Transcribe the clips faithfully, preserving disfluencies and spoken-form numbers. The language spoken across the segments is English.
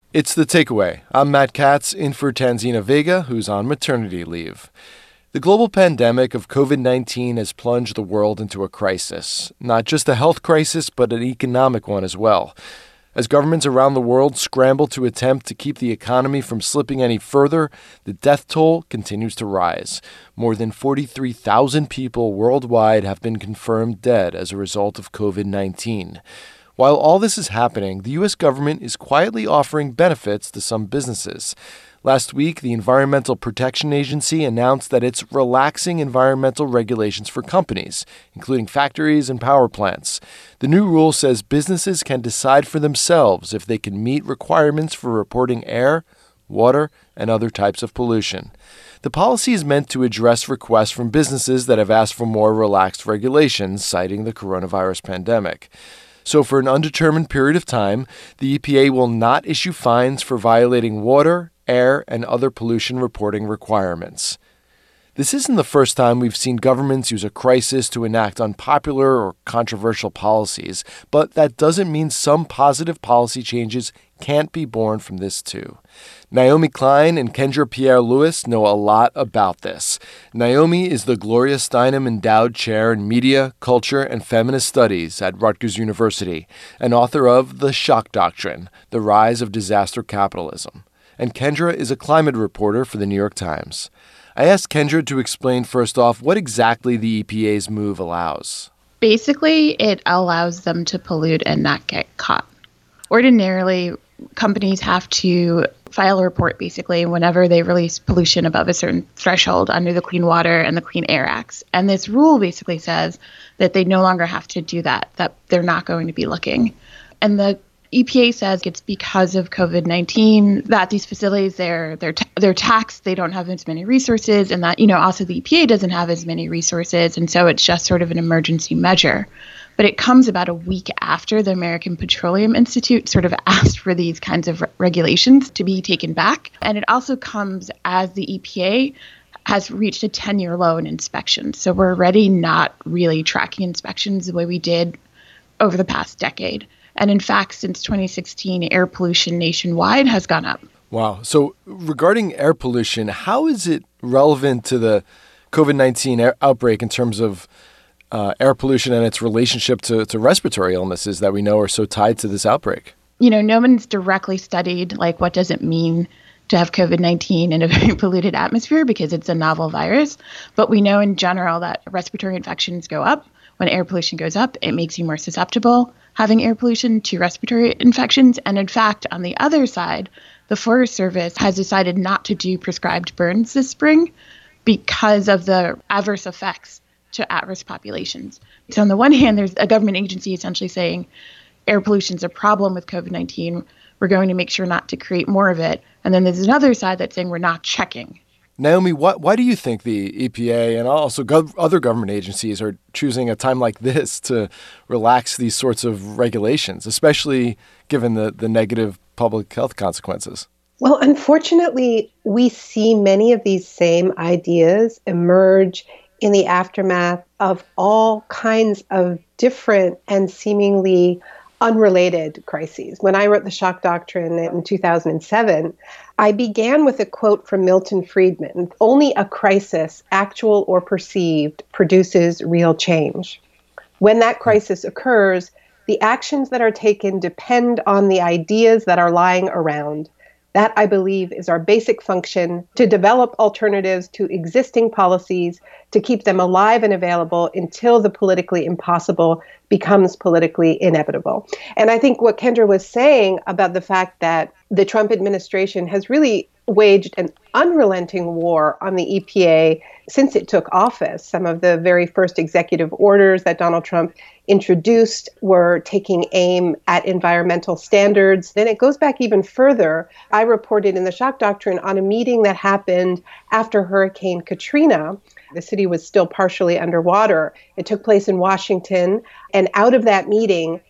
It's The Takeaway. I'm Matt Katz, in for Tanzina Vega, who's on maternity leave. The global pandemic of covid nineteen has plunged the world into a crisis. Not just a health crisis, but an economic one as well. As governments around the world scramble to attempt to keep the economy from slipping any further, the death toll continues to rise. More than forty-three thousand people worldwide have been confirmed dead as a result of covid nineteen. While all this is happening, the U S government is quietly offering benefits to some businesses. Last week, the Environmental Protection Agency announced that it's relaxing environmental regulations for companies, including factories and power plants. The new rule says businesses can decide for themselves if they can meet requirements for reporting air, water, and other types of pollution. The policy is meant to address requests from businesses that have asked for more relaxed regulations, citing the coronavirus pandemic. So for an undetermined period of time, the E P A will not issue fines for violating water, air, and other pollution reporting requirements. This isn't the first time we've seen governments use a crisis to enact unpopular or controversial policies, but that doesn't mean some positive policy changes can't be born from this too. Naomi Klein and Kendra Pierre-Louis know a lot about this. Naomi is the Gloria Steinem Endowed Chair in Media, Culture, and Feminist Studies at Rutgers University, and author of The Shock Doctrine, The Rise of Disaster Capitalism. And Kendra is a climate reporter for the New York Times. I asked Kendra to explain first off what exactly the E P A's move allows. Basically, it allows them to pollute and not get caught. Ordinarily, companies have to file a report basically whenever they release pollution above a certain threshold under the Clean Water and the Clean Air Acts. And this rule basically says that they no longer have to do that, that they're not going to be looking. And the E P A says it's because of covid nineteen that these facilities, they're, they're, they're taxed, they don't have as many resources, and that, you know, also the E P A doesn't have as many resources, and so it's just sort of an emergency measure. But it comes about a week after the American Petroleum Institute sort of asked for these kinds of re- regulations to be taken back. And it also comes as the E P A has reached a ten-year low in inspections. So we're already not really tracking inspections the way we did over the past decade. And in fact, since twenty sixteen, air pollution nationwide has gone up. Wow. So regarding air pollution, how is it relevant to the covid nineteen air outbreak in terms of uh, air pollution and its relationship to, to respiratory illnesses that we know are so tied to this outbreak? You know, no one's directly studied, like, what does it mean to have covid nineteen in a very polluted atmosphere because it's a novel virus. But we know in general that respiratory infections go up. When air pollution goes up, it makes you more susceptible having air pollution to respiratory infections. And in fact, on the other side, the Forest Service has decided not to do prescribed burns this spring because of the adverse effects to at-risk populations. So on the one hand, there's a government agency essentially saying air pollution is a problem with covid nineteen. We're going to make sure not to create more of it. And then there's another side that's saying we're not checking. Naomi, why, why do you think the E P A and also gov- other government agencies are choosing a time like this to relax these sorts of regulations, especially given the, the negative public health consequences? Well, unfortunately, we see many of these same ideas emerge in the aftermath of all kinds of different and seemingly unrelated crises. When I wrote The Shock Doctrine in two thousand seven, I began with a quote from Milton Friedman: "Only a crisis, actual or perceived, produces real change. When that crisis occurs, the actions that are taken depend on the ideas that are lying around. That, I believe, is our basic function: to develop alternatives to existing policies, to keep them alive and available until the politically impossible becomes politically inevitable." And I think what Kendra was saying about the fact that the Trump administration has really waged an unrelenting war on the E P A since it took office. Some of the very first executive orders that Donald Trump introduced were taking aim at environmental standards. Then it goes back even further. I reported in The Shock Doctrine on a meeting that happened after Hurricane Katrina. The city was still partially underwater. It took place in Washington. And out of that meeting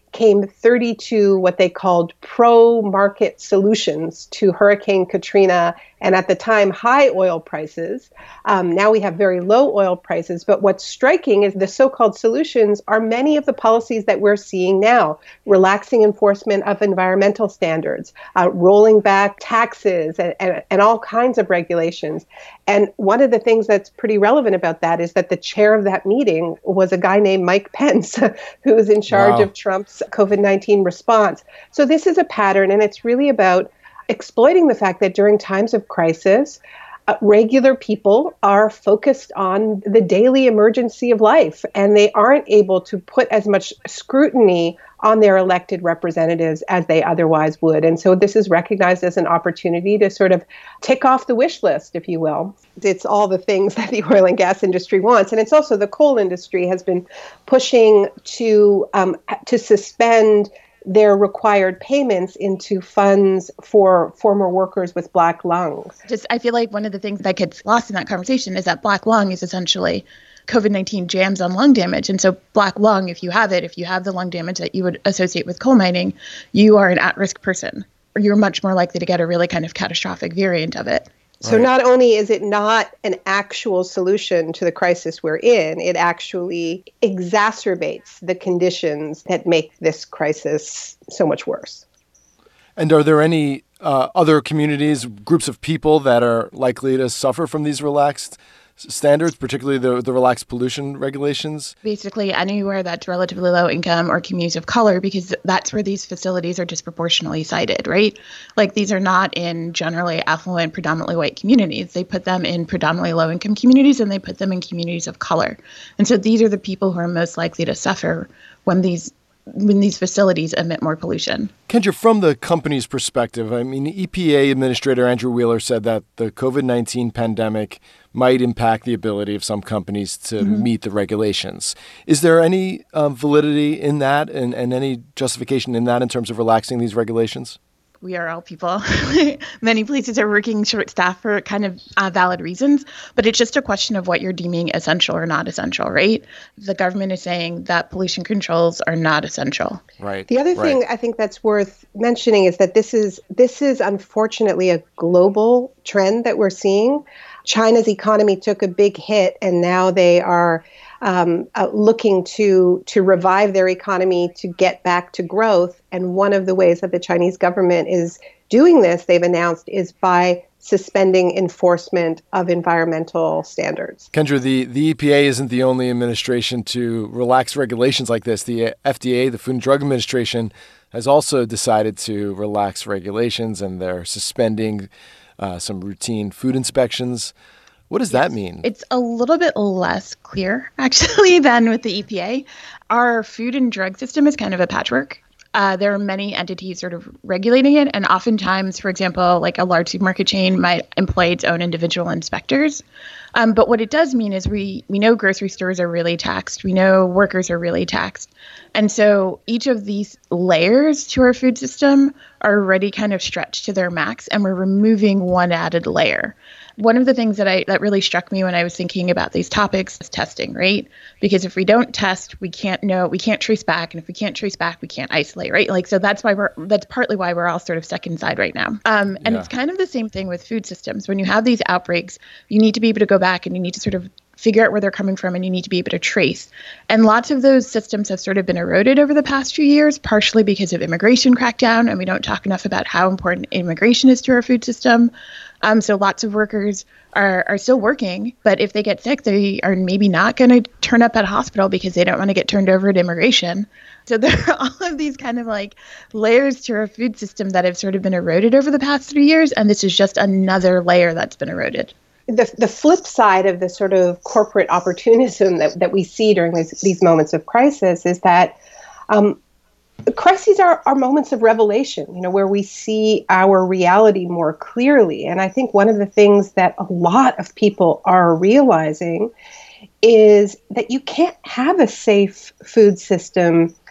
came thirty-two what they called pro-market solutions to Hurricane Katrina, and at the time, high oil prices. Um, now we have very low oil prices, but what's striking is the so-called solutions are many of the policies that we're seeing now: relaxing enforcement of environmental standards, uh, rolling back taxes, and, and, and all kinds of regulations. And one of the things that's pretty relevant about that is that the chair of that meeting was a guy named Mike Pence, who was in charge Wow. of Trump's COVID nineteen response. So this is a pattern, and it's really about exploiting the fact that during times of crisis, uh, regular people are focused on the daily emergency of life, and they aren't able to put as much scrutiny on their elected representatives as they otherwise would. And so this is recognized as an opportunity to sort of tick off the wish list, if you will. It's all the things that the oil and gas industry wants. And it's also the coal industry has been pushing to um, to suspend their required payments into funds for former workers with black lungs. Just, I feel like one of the things that gets lost in that conversation is that black lung is essentially COVID nineteen jams on lung damage. And so black lung, if you have it, if you have the lung damage that you would associate with coal mining, you are an at-risk person, or you're much more likely to get a really kind of catastrophic variant of it. So Right. not only is it not an actual solution to the crisis we're in, it actually exacerbates the conditions that make this crisis so much worse. And are there any uh, other communities, groups of people that are likely to suffer from these relaxed s- standards, particularly the, the relaxed pollution regulations? Basically anywhere that's relatively low income or communities of color, because that's where these facilities are disproportionately sited, right? Like these are not in generally affluent, predominantly white communities. They put them in predominantly low income communities, and they put them in communities of color. And so these are the people who are most likely to suffer when these when these facilities emit more pollution. Kendra, from the company's perspective, I mean, E P A Administrator Andrew Wheeler said that the COVID nineteen pandemic might impact the ability of some companies to mm-hmm. meet the regulations. Is there any um, validity in that and, and any justification in that in terms of relaxing these regulations? We are all people. Many places are working short staff for kind of uh, valid reasons, but it's just a question of what you're deeming essential or not essential, right? The government is saying that pollution controls are not essential. Right. The other right. thing I think that's worth mentioning is that this is this is unfortunately a global trend that we're seeing. China's economy took a big hit, and now they are Um, uh, looking to to revive their economy to get back to growth. And one of the ways that the Chinese government is doing this, they've announced, is by suspending enforcement of environmental standards. Kendra, the, the E P A isn't the only administration to relax regulations like this. The F D A, the Food and Drug Administration, has also decided to relax regulations, and they're suspending uh, some routine food inspections. What does that mean? It's a little bit less clear, actually, than with the E P A. Our food and drug system is kind of a patchwork. Uh, there are many entities sort of regulating it. And oftentimes, for example, like a large supermarket chain might employ its own individual inspectors. Um, but what it does mean is we, we know grocery stores are really taxed. We know workers are really taxed. And so each of these layers to our food system are already kind of stretched to their max, and we're removing one added layer. One of the things that I that really struck me when I was thinking about these topics is testing, right? Because if we don't test, we can't know, we can't trace back. And if we can't trace back, we can't isolate, right? Like, so that's why we're, that's partly why we're all sort of stuck inside right now. Um, and Yeah. it's kind of the same thing with food systems. When you have these outbreaks, you need to be able to go back and you need to sort of figure out where they're coming from, and you need to be able to trace. And lots of those systems have sort of been eroded over the past few years, partially because of immigration crackdown. And we don't talk enough about how important immigration is to our food system. Um, so lots of workers are, are still working, but if they get sick, they are maybe not going to turn up at a hospital because they don't want to get turned over to immigration. So there are all of these kind of like layers to our food system that have sort of been eroded over the past three years. And this is just another layer that's been eroded. The, the flip side of the sort of corporate opportunism that, that we see during these, these moments of crisis is that um, crises are, are moments of revelation, you know, where we see our reality more clearly. And I think one of the things that a lot of people are realizing is that you can't have a safe food system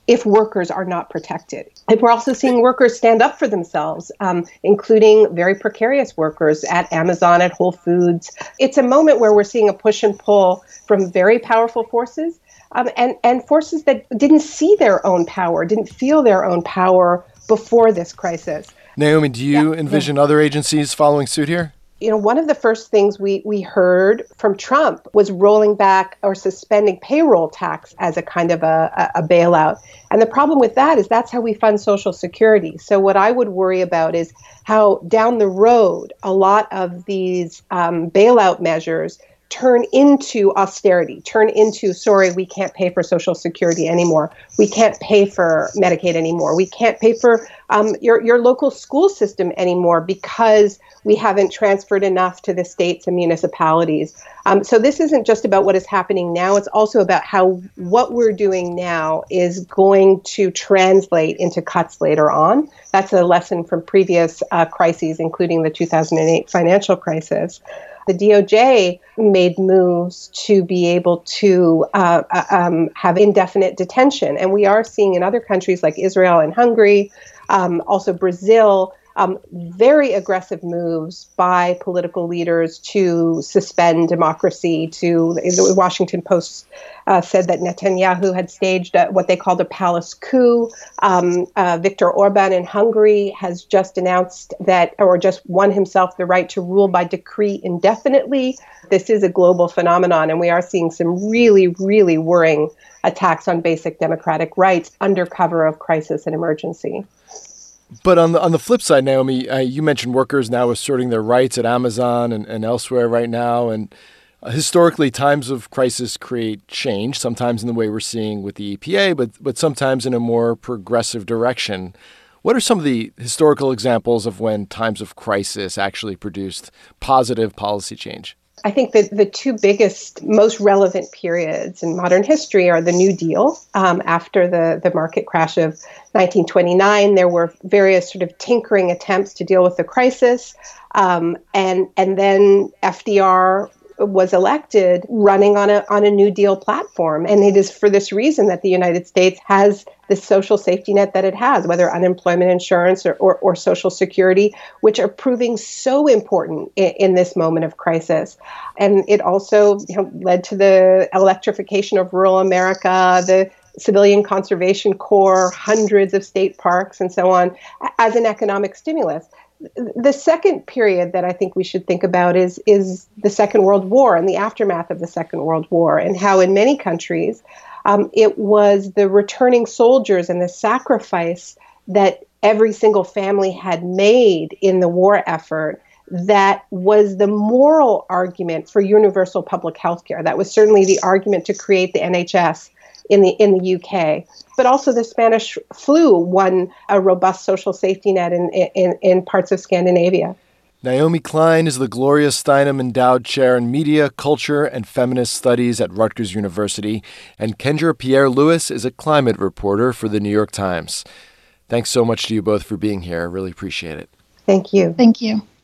if workers are not protected. And we're also seeing workers stand up for themselves, um, including very precarious workers at Amazon, at Whole Foods. It's a moment where we're seeing a push and pull from very powerful forces um, and, and forces that didn't see their own power, didn't feel their own power before this crisis. Naomi, do you yeah, envision yeah. other agencies following suit here? You know, one of the first things we, we heard from Trump was rolling back or suspending payroll tax as a kind of a, a bailout. And the problem with that is that's how we fund Social Security. So what I would worry about is how down the road, a lot of these um, bailout measures turn into austerity, turn into, sorry, we can't pay for Social Security anymore. We can't pay for Medicaid anymore. We can't pay for um, your, your local school system anymore because we haven't transferred enough to the states and municipalities. Um, so this isn't just about what is happening now. It's also about how what we're doing now is going to translate into cuts later on. That's a lesson from previous uh, crises, including the two thousand eight financial crisis. The D O J made moves to be able to uh, um, have indefinite detention. And we are seeing in other countries like Israel and Hungary, um, also Brazil, um, very aggressive moves by political leaders to suspend democracy. To the Washington Post uh, said that Netanyahu had staged a, what they called a palace coup. Um, uh, Viktor Orban in Hungary has just announced that, or just won himself the right to rule by decree indefinitely. This is a global phenomenon, and we are seeing some really, really worrying attacks on basic democratic rights under cover of crisis and emergency. But on the on the flip side, Naomi, uh, you mentioned workers now asserting their rights at Amazon and, and elsewhere right now. And uh, historically, times of crisis create change, sometimes in the way we're seeing with the E P A, but but sometimes in a more progressive direction. What are some of the historical examples of when times of crisis actually produced positive policy change? I think that the two biggest, most relevant periods in modern history are the New Deal. Um, after the, the market crash of nineteen twenty-nine, there were various sort of tinkering attempts to deal with the crisis. Um, and, and then F D R was elected running on a on a New Deal platform. And it is for this reason that the United States has the social safety net that it has, whether unemployment insurance or, or, or Social Security, which are proving so important in, in this moment of crisis. And it also, you know, led to the electrification of rural America, the Civilian Conservation Corps, hundreds of state parks, and so on, as an economic stimulus. The second period that I think we should think about is is the Second World War and the aftermath of the Second World War, and how in many countries um, it was the returning soldiers and the sacrifice that every single family had made in the war effort that was the moral argument for universal public health care. That was certainly the argument to create the N H S in the in the U K. But also the Spanish flu won a robust social safety net in, in, in parts of Scandinavia. Naomi Klein is the Gloria Steinem Endowed Chair in Media, Culture, and Feminist Studies at Rutgers University, and Kendra Pierre-Louis is a climate reporter for the New York Times. Thanks so much to you both for being here. I really appreciate it. Thank you. Thank you.